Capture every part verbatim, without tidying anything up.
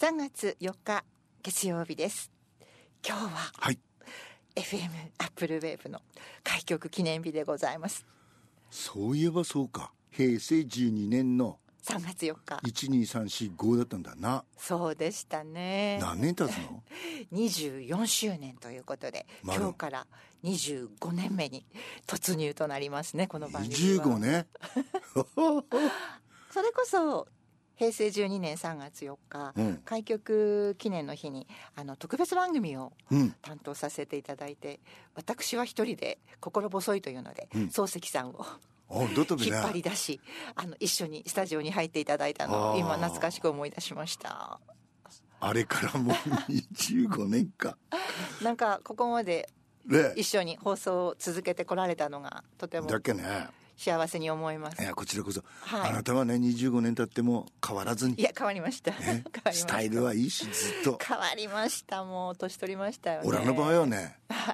さんがつよっか月曜日です。今日は、 はい、 エフエム アップルウェーブの開局記念日でございます。 そういえばそうか、へいせいじゅうにねんのさんがつよっかいちにさんしごだったんだな。 そうでしたね。 何年経つの？ にじゅうよんしゅうねんということで、 ま、 今日からにじゅうごねんめに突入となりますね、この番組は。 にじゅうごねんそれこそへいせいじゅうにねんさんがつよっか、うん、開局記念の日にあの特別番組を担当させていただいて、うん、私は一人で心細いというので、うん、漱石さんを引っ張り出し、あの一緒にスタジオに入っていただいたのを今懐かしく思い出しました。 あれからもうにじゅうごねんかなんかここまで一緒に放送を続けてこられたのがとてもだっけね、 幸せに思います。 いやこちらこそ、 はい、 あなたはねにじゅうごねん経っても変わらずに。 いや変わりました、ね、 変わりました。スタイルはいいしずっと変わりました。もう年取りましたよね。 俺の場合はね、はい、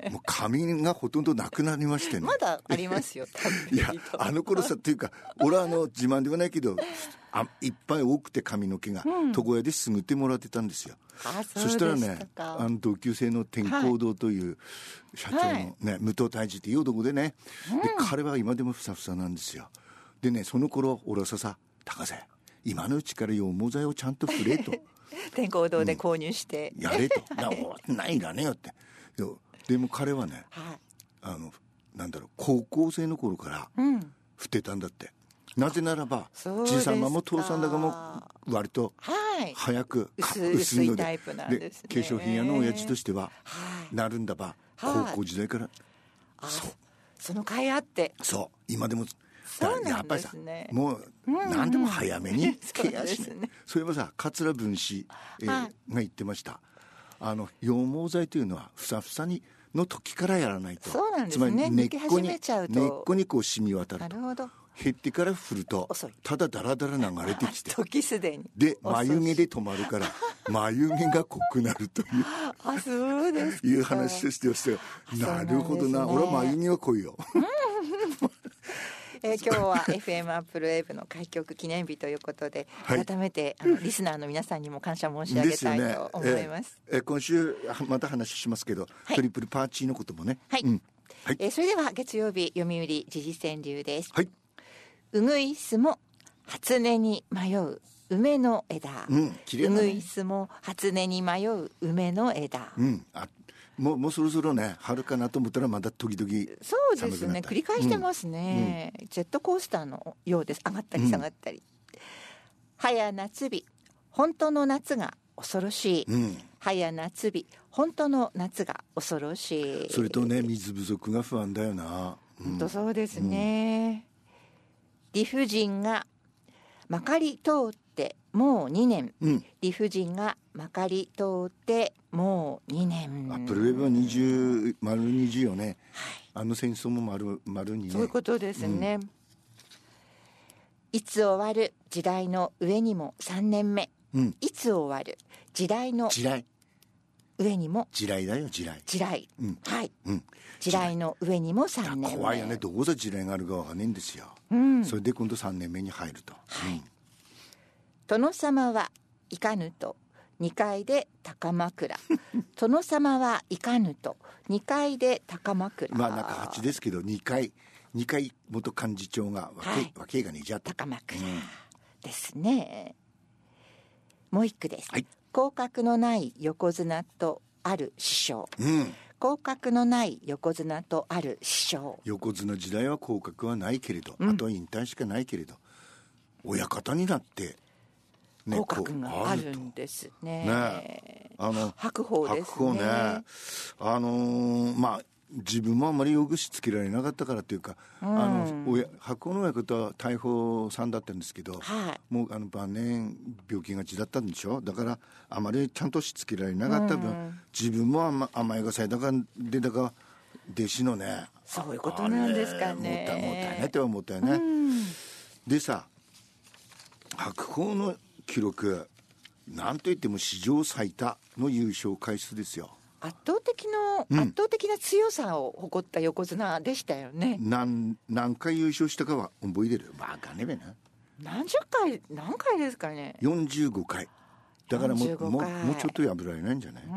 もう髪がほとんどなくなりましてね。 まだありますよいやあの頃さっていうか俺はあの自慢ではないけどあいっぱい多くて髪の毛が、うん、床屋ですぐってもらってたんですよ。 あ そ, そしたらねあの同級生の天功堂という社長の、ねはい、武藤泰治っていう男でね、うん、で彼は今でもふさふさなんですよ。でねその頃俺はささ高瀬今のうちから羊毛剤をちゃんと振れと天功堂で購入して、 うん、やれとなないらねえよってでも彼はね、はい、あのなんだろう高校生の頃から振ってたんだって、うん、なぜならばじいさまも父さんだかも割と早く、 はい、薄いタイプなんですね。 で化粧品屋の親父としては、はい、なるんだば、はい、高校時代から、 はい、そうその甲斐あってそう今でもそうなんですね。 やっぱりさもう何でも早めにケアしね、うんうん、そういえばさ桂文枝、えーはい、が言ってました。あの羊毛剤というのはふさふさにの時からやらないと。 そうなんですね。つまり根っこに根っこにこう染み渡ると。 なるほど。 減ってから振るとただだらだら流れてきて時すでにで眉毛で止まるから眉毛が濃くなるというあそうですかいう話をしてましたよ。なるほどな、ね、俺は眉毛は濃いよえー、今日は エフエム アップルウェーブの開局記念日ということで、はい、改めてあのリスナーの皆さんにも感謝申し上げたいと思います。 えーえー、今週また話しますけど、はい、トリプルパーチーのこともね、 はいうんはいえー、それでは月曜日読売時事川柳です。 はい、 うぐいすも初音に迷う梅の枝、 うん綺麗だね、 うぐいすも初音に迷う梅の枝、 うん、あもう、もうそろそろね春かなと思ったらまだ時々 そうですね繰り返してますね、うんうん、ジェットコースターのようです。上がったり下がったり、うん、早夏日本当の夏が恐ろしい、うん、早夏日本当の夏が恐ろしい。 それとね水不足が不安だよな、 うん、本当そうですね、うん、理不尽がまかり通ってもうにねん、うん、理不尽がまかり通ってもうにねん。 アップルウェブはにじゅう丸にじゅうよね、はい、あの戦争も丸丸にねそういうことですね、うん、いつ終わる時代の上にもさんねんめ、うん、いつ終わる時代の時代上にも地雷だよ地雷地雷、うん、はい、 うん、 地雷の上にもさんねんめ。 怖いよねどこで地雷があるかわかんないんですよ、うん、それで今度さんねんめに入ると、はい、うん、 殿様はいかぬとにかいで高枕殿様はいかぬとにかいで高枕まあ中はちですけどにかいにかい元幹事長が分け、はい、分けがねじゃった高枕、うん、ですね。もう一句です、 はい、 降格のない横綱とある師匠、 うん、 降格のない横綱とある師匠。 横綱時代は降格はないけれど、うん、あとは引退しかないけれど親方になってね、降格があるんですね。 ねあの白鵬ですね。 白鵬ねあのー、まあ自分もあんまりよくしつけられなかったからというか、うん、あの親白鵬の親方は大鵬さんだったんですけど、はい、もうあの晩年病気がちだったんでしょ。だからあまりちゃんとしつけられなかった分、うん、自分も甘, 甘えがされたからでだから弟子のねそういうことなんですかね。 もったいもったいねって思ったよね、うん、でさ白鵬の記録なんといっても史上最多の優勝回数ですよ。 圧倒的の、うん、圧倒的な強さを誇った横綱でしたよね。 何何回優勝したかは覚えてる？バカねべな。 何十回何回ですかね。 よんじゅうごかい。 だからもう、ももうちょっと破られないんじゃない、うん、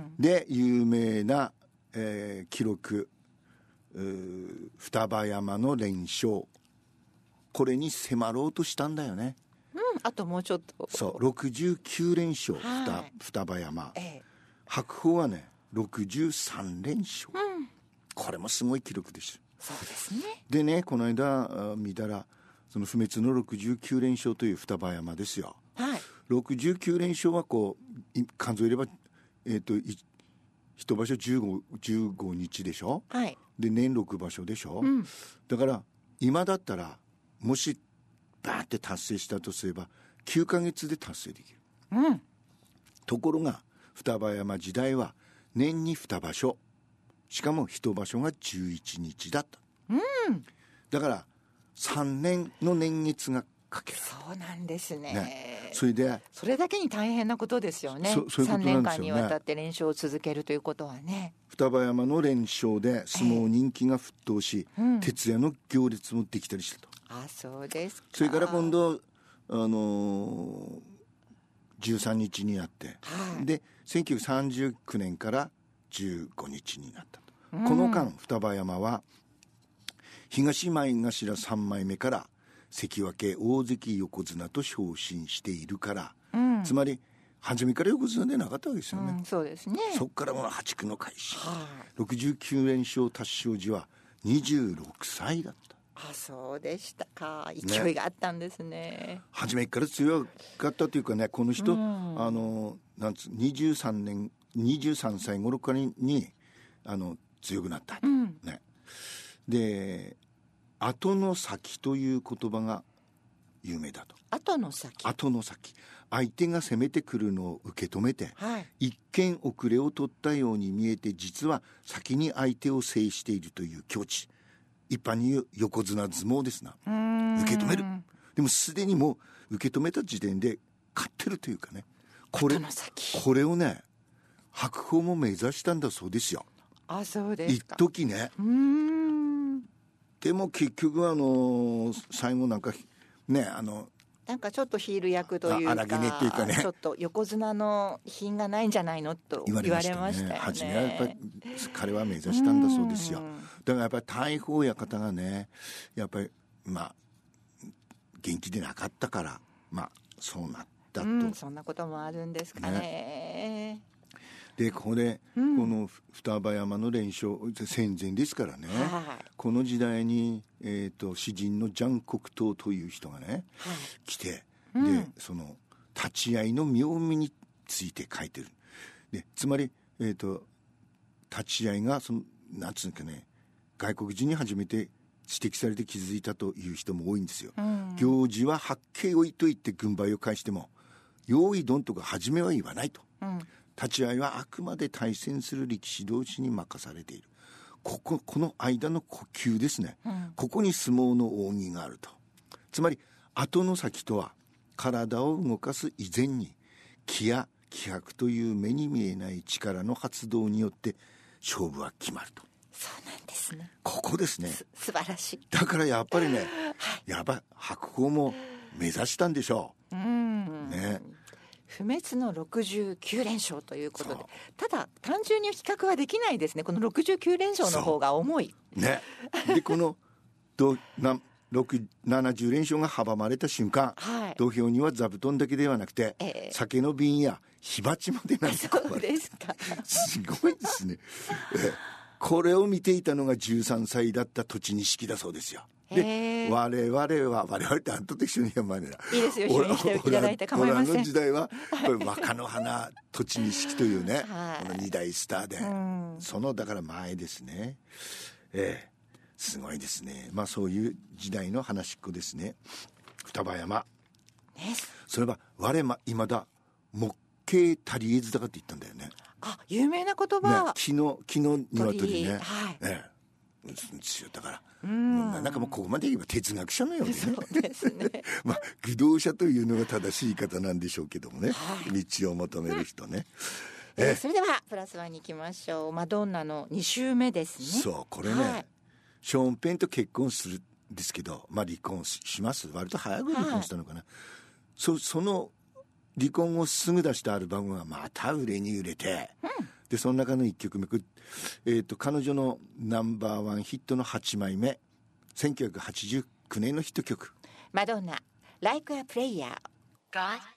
で有名な、えー、記録双葉山の連勝、これに迫ろうとしたんだよね、 うん、あともうちょっと。 そうろくじゅうきゅうれんしょう、はい、双葉山、ええ、白鵬はねろくじゅうさんれんしょう、うん、これもすごい記録でしょ。 そうですね。 でね、この間見たらその不滅のろくじゅうきゅうれんしょうという双葉山ですよ、はい、ろくじゅうきゅうれんしょうはこう数えれば、えー、と一場所じゅうご、じゅうごにちでしょ、はい、で年ろくばしょでしょ、うん、だから今だったらもしバーって達成したとすればきゅうかげつで達成できる、うん、ところが双葉山時代は年ににばしょ、しかもいち場所がじゅういちにちだった、うん、だからさんねんの年月がかける。 そうなんです ね, ね。それでそれだけに大変なことですよね。そ, そういうことなんですよね。さんねんかんにわたって連勝を続けるということはね。 双葉山の連勝で相撲人気が沸騰し、えーうん、徹夜の行列もできたりしたと。 あ、そうですか。 それから今度、あのー、じゅうさんにちになって、はい、でせんきゅうひゃくさんじゅうきゅうねんからじゅうごにちになったと、うん、この間双葉山は東前頭さんまいめから関脇大関横綱と昇進しているから、うん、つまり初めから横綱でなかったわけですよね、 うん、そうですね。 そこからもう破竹の開始、はあ、ろくじゅうきゅうれんしょう達成時はにじゅうろくさいだった。 あ、そうでしたか。勢いがあったんですね。ね、 初めから強かったというかね、この人、うん、あのなんつにじゅうさんねんにじゅうさんさい頃からにあの強くなった、うんね、で後の先という言葉が有名だと。 後の先。 後の先、相手が攻めてくるのを受け止めて、はい、一見遅れを取ったように見えて実は先に相手を制しているという境地、一般に言う横綱相撲ですな。うーん、受け止める。でもすでにもう受け止めた時点で勝ってるというかね、これ後の先、 これをね白鵬も目指したんだそうですよ。 あ、そうですか。 一時ね。うーん、でも結局あの最後なんかね、あのなんかちょっとヒール役というか、 荒木ねっていうかね、 ちょっと横綱の品がないんじゃないのと言われましたよね。 初めはやっぱり彼は目指したんだそうですよ。だからやっぱり大鵬親方がね、やっぱりまあ元気でなかったからまあそうなったと、うん、 そんなこともあるんですかね。ねでここで、うん、この双葉山の連勝戦前ですからね、はい、この時代に、えーと、詩人のジャン・コクトーという人がね、はい、来て、うん、でその立ち合いの妙味について書いてる。でつまり、えーと、立ち合いがそのなんつうかね、外国人に初めて指摘されて気づいたという人も多いんですよ、うん、行事は八景をいと言って軍配を返しても用意どんとか初めは言わないと、うん、立ち合いはあくまで対戦する力士同士に任されている。ここ、この間の呼吸ですね、うん、ここに相撲の奥義があると。つまり後の先とは体を動かす以前に気や気迫という目に見えない力の発動によって勝負は決まると。 そうなんですね。 ここですね。 す素晴らしい。 だからやっぱりね、はい、やばい白鵬も目指したんでしょう。うん、ね。 不滅のろくじゅうきゅうれん勝ということで、ただ単純に比較はできないですね。このろくじゅうきゅうれん勝の方が重い。 ね。でこのどなななじゅうれん勝が阻まれた瞬間、はい、土俵には座布団だけではなくて、えー、酒の瓶や火鉢までなんてそうですか。 すごいですね。えこれを見ていたのがじゅうさんさいだった栃錦だそうですよ。で我々は我々ってあんたと一緒にやまねいいですよ、一緒に来ていただいて構いません。 俺らの時代はこれ若の花栃錦というね、はい、この二大スターで、うん、そのだから前ですね。えーすごいですね。まあそういう時代の話っ子ですね。双葉山、ね、それは我ま未だ木形足りえずだかって言ったんだよね。 あ、有名な言葉、 ね、木の木の鶏ね、はい、ね、だからうんなんかもうここまで言えば哲学者のようにね。 そうですね。 まあ技道者というのが正しい言い方なんでしょうけどもね、はい、道を求める人ね、 うん、えー、それではプラスワンに行きましょう。マドンナのに週目ですね。 そうこれね、はい、ショーン・ペンと結婚するんですけど、まあ離婚 し, します割と早く離婚したのかな、はい、そ, その離婚をすぐ出したアルバムがまた売れに売れて、うん、でその中のいっきょくめ、えー、と彼女のナンバーワンヒットのはちまいめ、せんきゅうひゃくはちじゅうきゅうねんのヒット曲、 マドンナ Like a Prayer。 God